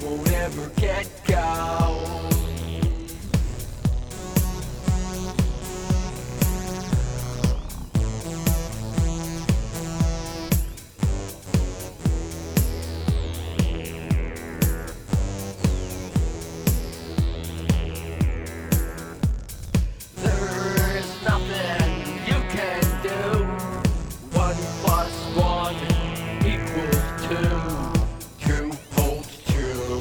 won't ever get go. There's nothing you can do. 1 plus 1 equals 2. True holds true.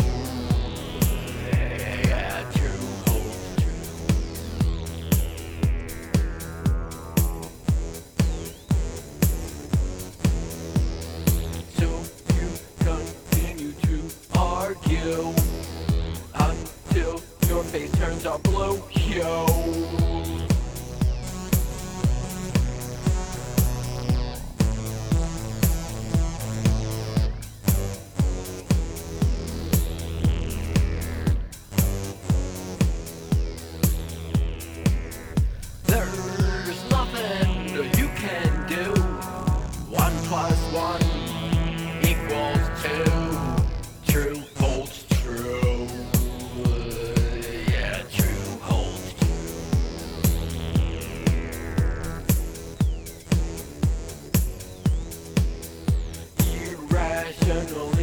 Yeah, true holds true. So you continue to argue until your face turns all blue, yo. There's nothing you can do. 1 plus 1 equals 2. True holds true. Yeah, true holds true. Irrational